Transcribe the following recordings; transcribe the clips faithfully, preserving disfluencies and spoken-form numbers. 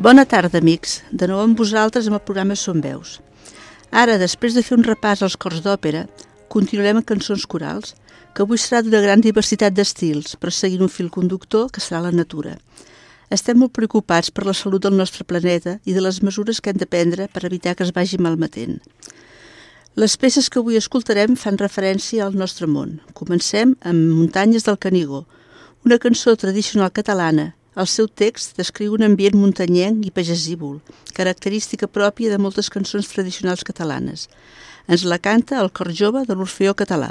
Bona tarda, amics. De nou amb vosaltres amb el programa Som Veus. Ara, després de fer un repàs als cors d'òpera, continuarem amb cançons corals, que avui serà d'una gran diversitat d'estils, però seguint un fil conductor que serà la natura. Estem molt preocupats per la salut del nostre planeta i de les mesures que hem de prendre per evitar que es vagi malmetent. Les peces que avui escoltarem fan referència al nostre món. Comencem amb Muntanyes del Canigó, una cançó tradicional catalana. El seu text descriu un ambient muntanyenc i pagesívol, característica pròpia de moltes cançons tradicionals catalanes. Ens la canta el cor jove de l'Orfeó Català.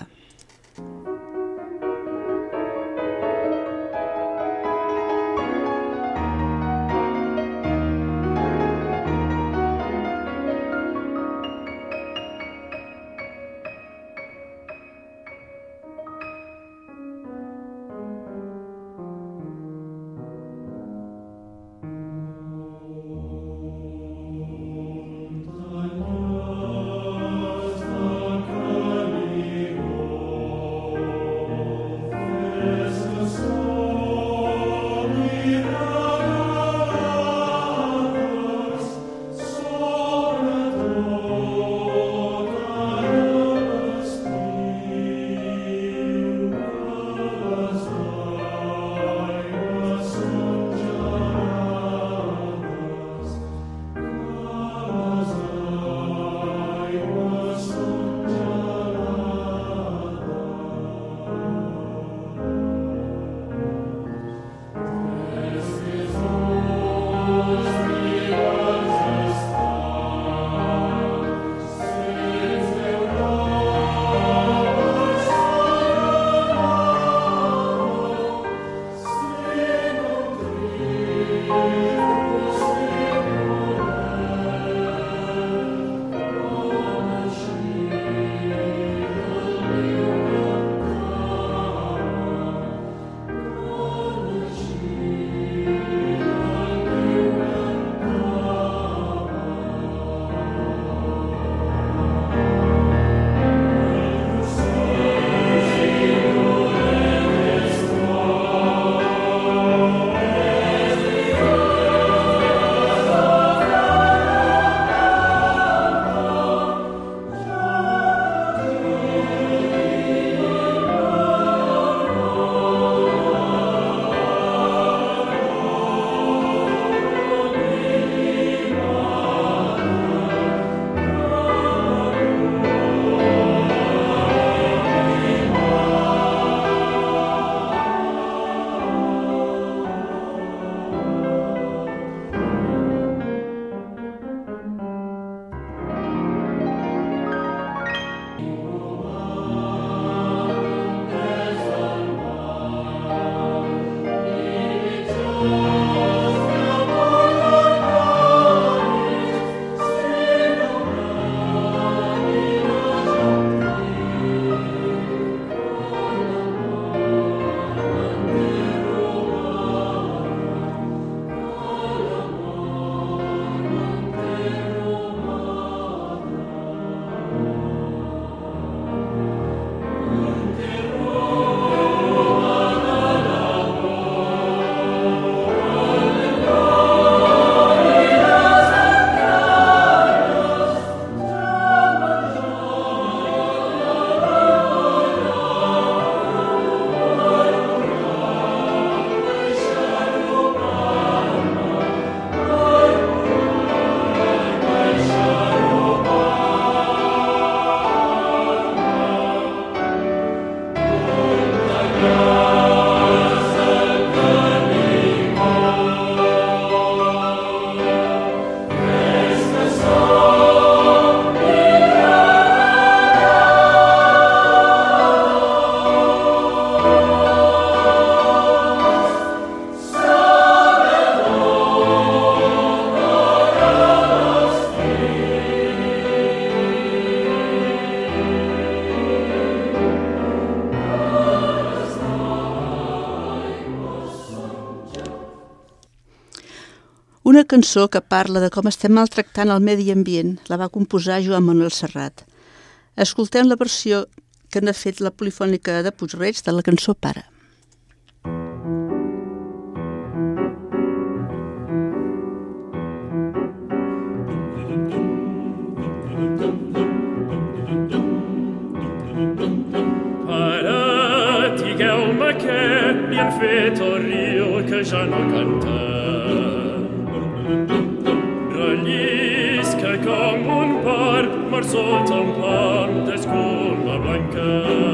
Una cançó que parla de com estem maltractant el medi ambient la va composar Joan Manuel Serrat. Escoltem la versió que n'ha fet la Polifònica de Puig-reig de la cançó Pare. fet el riu que ja no canta. Rellisca com un par, mar sota un pam d'escuma blanca.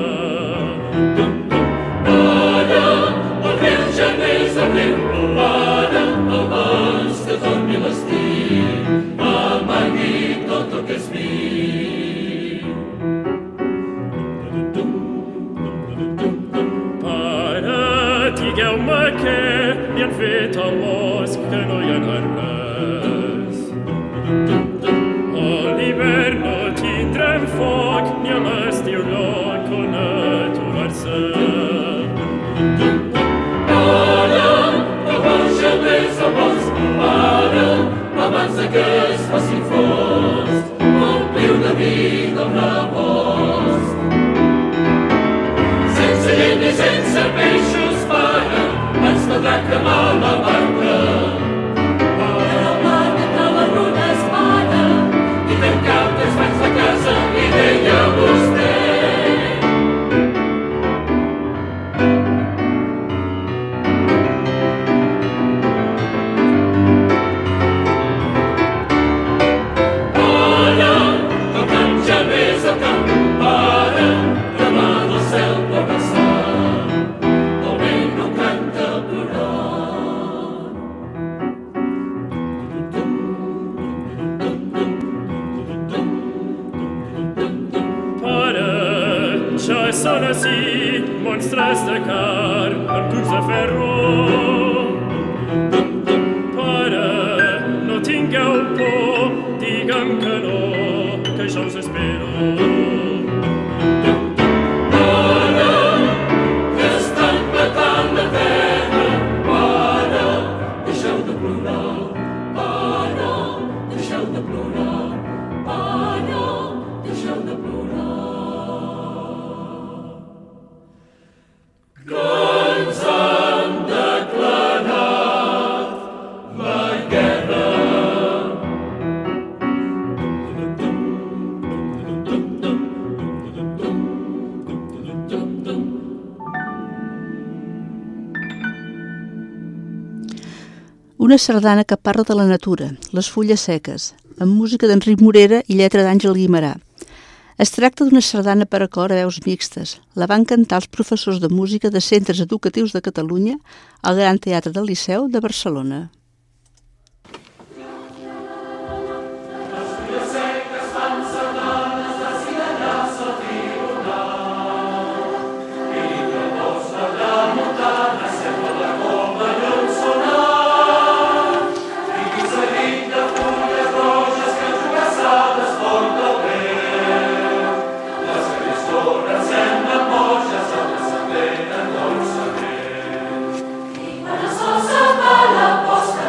Para, el riu ja n'és el riu, para, abans que torni l'estiu, amagui tot el que és vi. Digueu-me què li han fet al bosc, que no hi ha res. A l'hivern no tindrem foc, ni a l'estiu lloc on aturar-se. Para, que baixa més al bosc, para, abans que es faci fosc, ompliu de vida un rebost. Sense llenya i sense peixos, para, ens caldrà cremar la barca. Para, para, que la runa es para, i tancar els banys de casa, i deia vostè. Para, tocant ja més el camp, para, demà del cel per passar. Ja són ací monstres de car amb tucs de ferro. Pare, no tingueu por, digue'm que no, que jo us espero. Pare, que estan matant la terra. Pare, deixeu de plorar. Pare, deixeu de plorar. Pare, deixeu de plorar. Que ens han declarat la guerra. Una sardana que parla de la natura, les fulles seques, amb música d'Enric Morera i lletra d'Àngel Guimerà. Es tracta d'una sardana per a cor a veus mixtes. La van cantar els professors de música de centres educatius de Catalunya al Gran Teatre del Liceu de Barcelona. Posta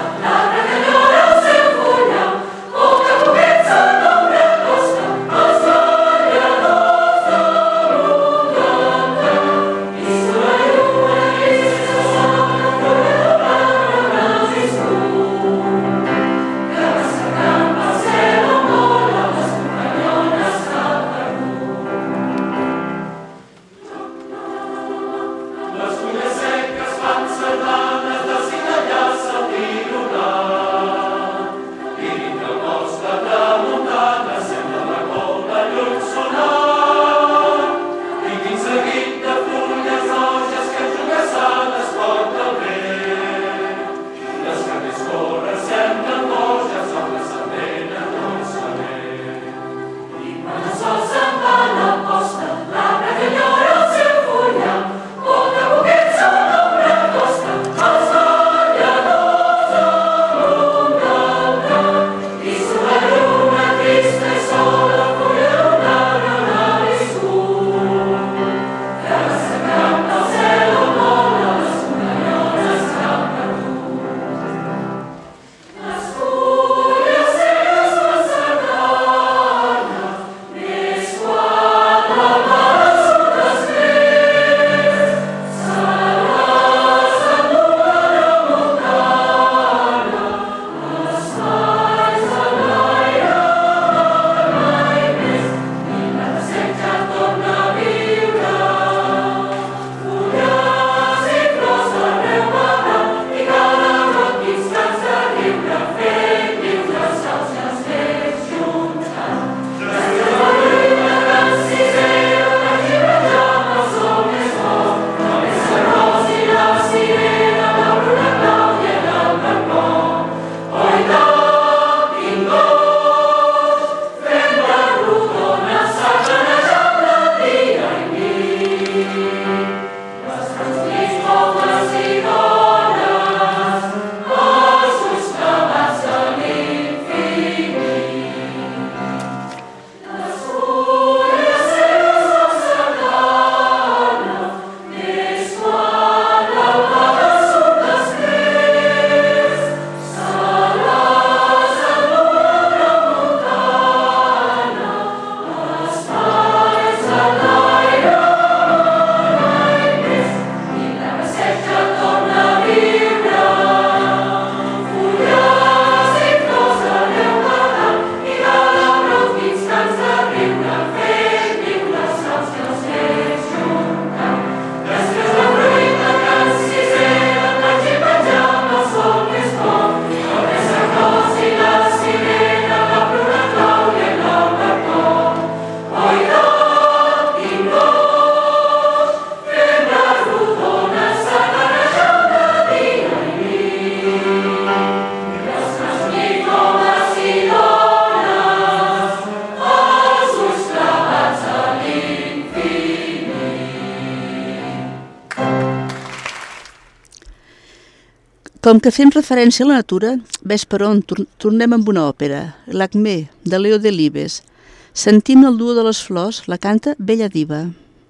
Com que fem referència a la natura, ves per on, tornem amb una òpera, l'Acmé, de Leo Delibes. Sentim el duo de les flors, la canta Bella Diva.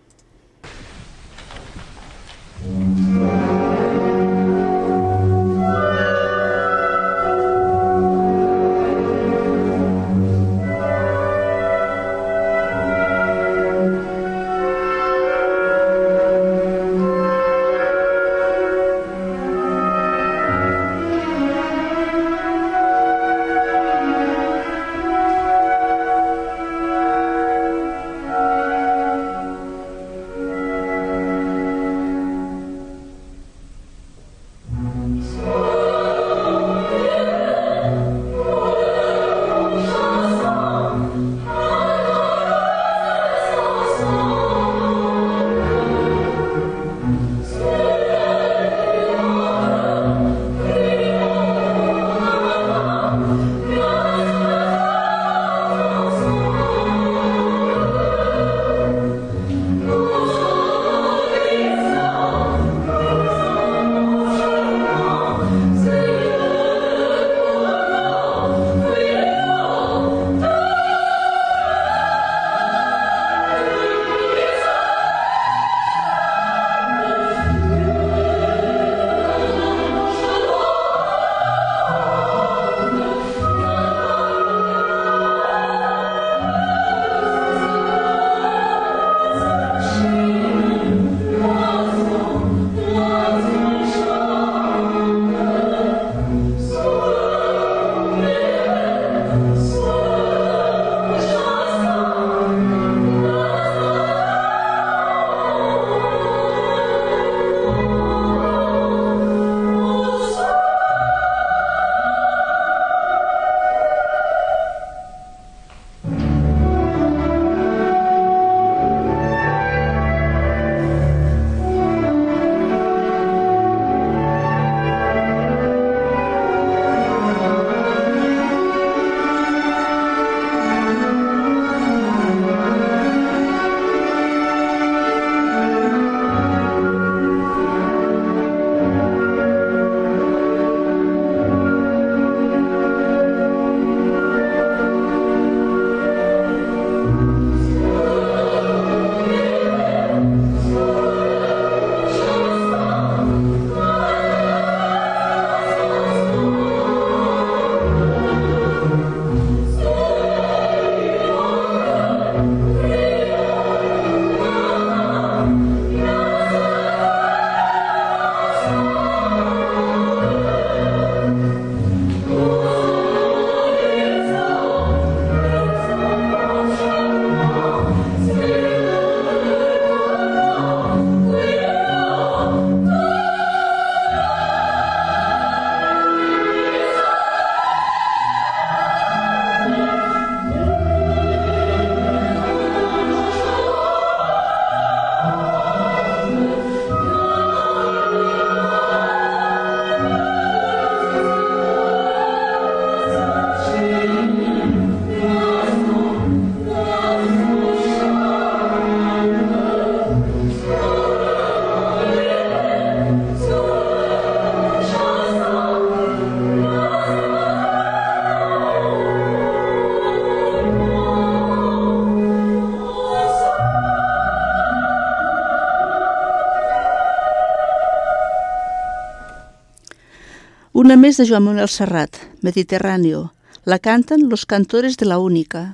Una més de Joan Manuel Serrat, Mediterráneo. La canten los cantores de la Única.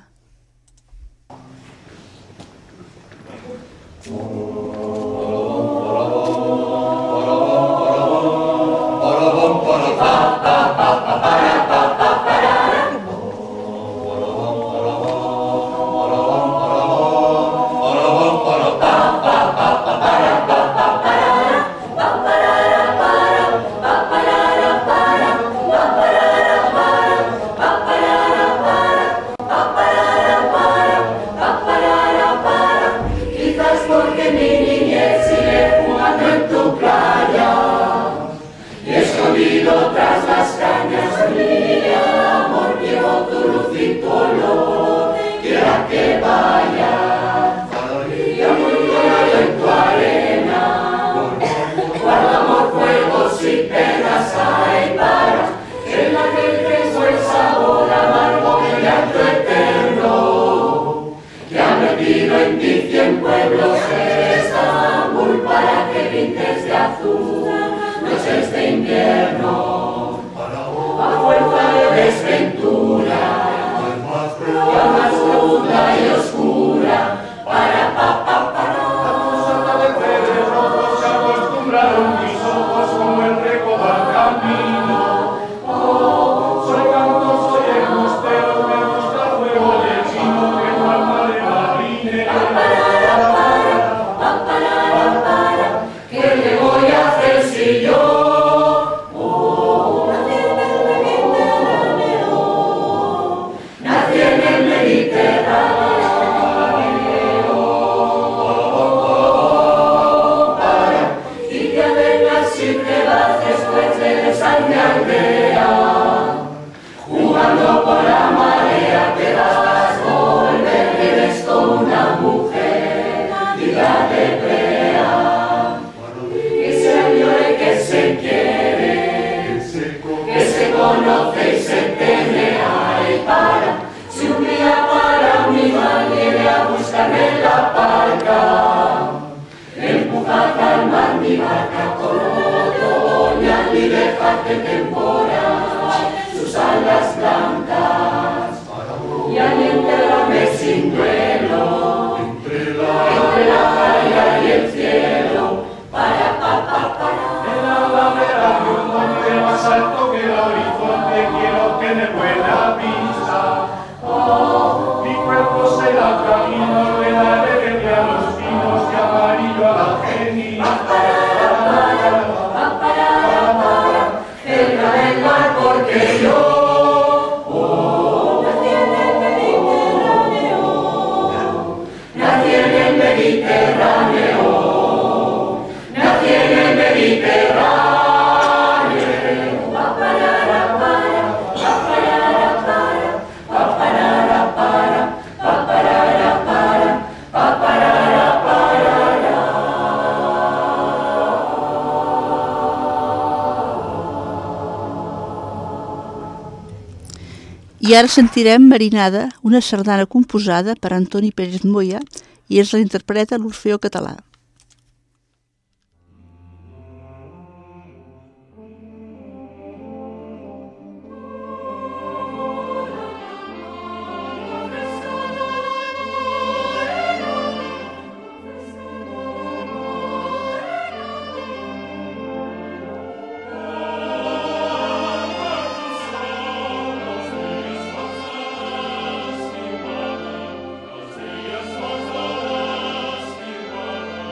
Porque me cien pueblos de Estambul para que pintes de azul noches de invierno, a fuerza de desventura, la más profunda y oscura, para pa pa para. Atardeceres rojos se acostumbraron mis ojos como el recodo al camino. Oh, soy canto, soy embustero, me gusta el fuego del vino, tengo alma de marinero. Para, para, para, para, para, ¿qué le voy a hacer si yo? Jugando por la marea te vas a volver, eres como una mujer, vida de brea, que se añora y que se quiere, que se conoce y se teme, ay para, si un día para mi mal viene a buscarme en la parca, empujad al mar mi barca con otoñal y dejad que temporada sus alas blancas y aliéntame sin duelo entre la playa y el cielo para pa pa para. En la ladera de un monte más alto que el horizonte quiero tener buena vista. Oh, mi cuerpo será camino, le daré verde a los pinos y amarillo a la genia. Cerca del mar porque yo oh, nací en el Mediterráneo, nací en el Mediterráneo, nací en el Mediterráneo. Pa para para, pa para para, pa para para, pa para para, pa para para. I ara sentirem Marinada, una sardana composada per Antoni Pérez Moya i es la interpreta l'Orfeó Català. Dios,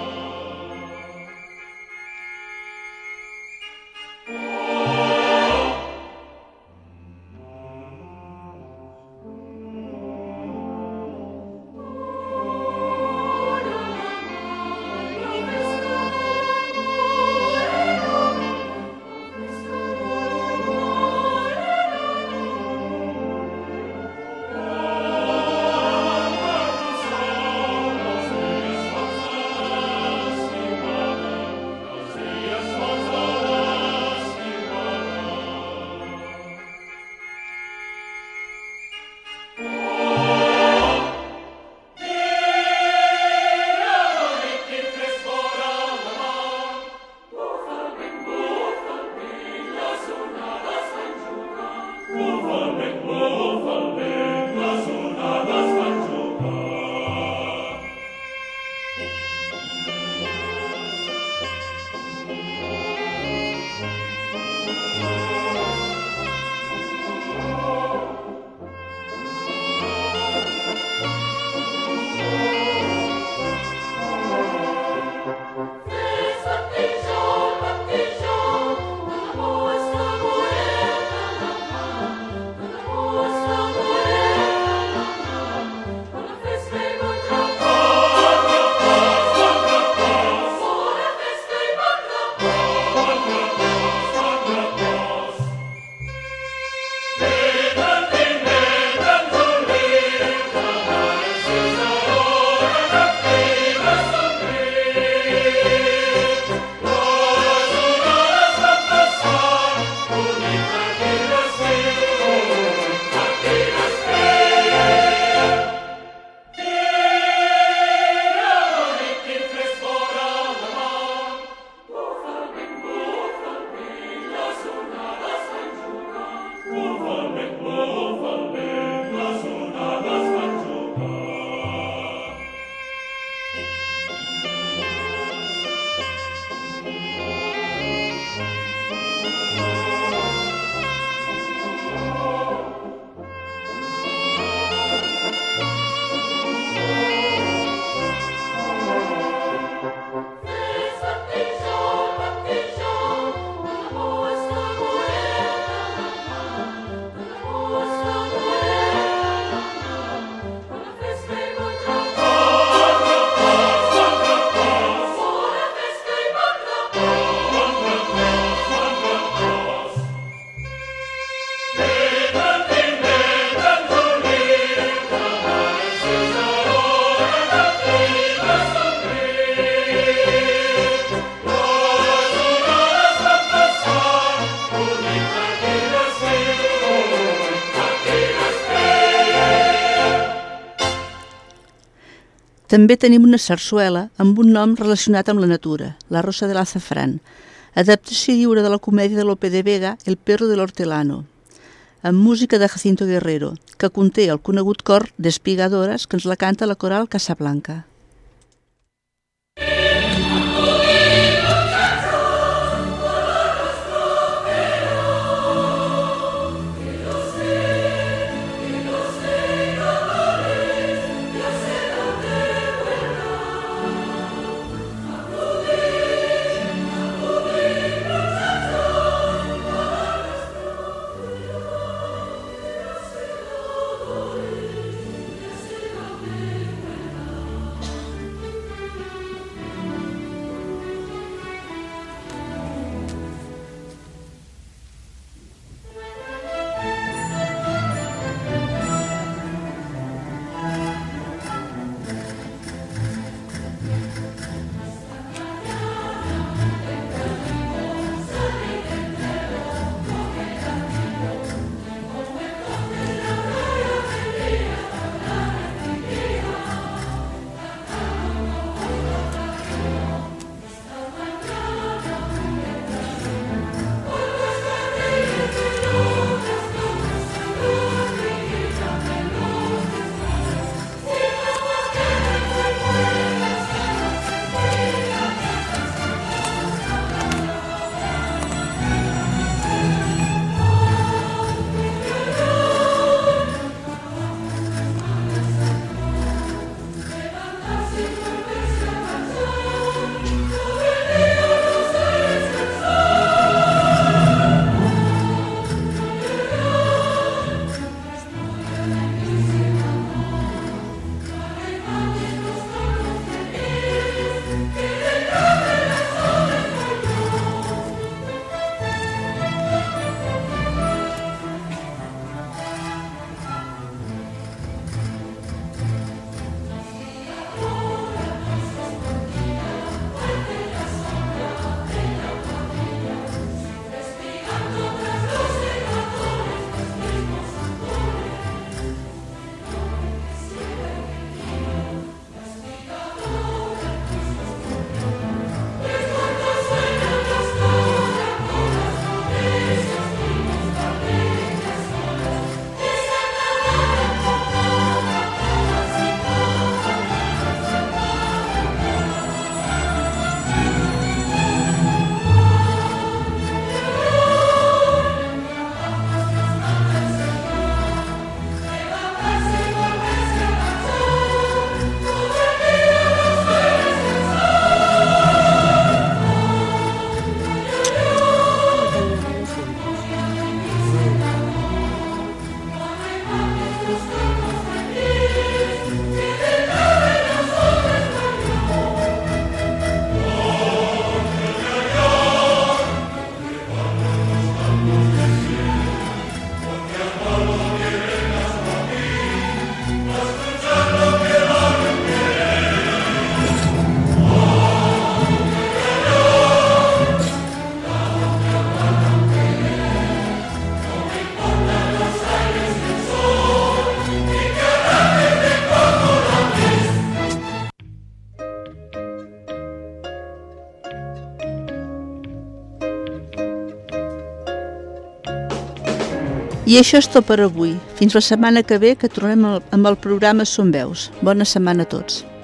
També tenim una sarsuela amb un nom relacionat amb la natura, La Rosa de l'Azafrán, adaptació lliure de la comèdia de Lope de Vega, El perro del hortelano, amb música de Jacinto Guerrero, que conté el conegut cor d'Espigadores que ens la canta la coral Casablanca. I això és tot per avui. Fins la setmana que ve, que tornem amb el programa Som Veus. Bona setmana a tots.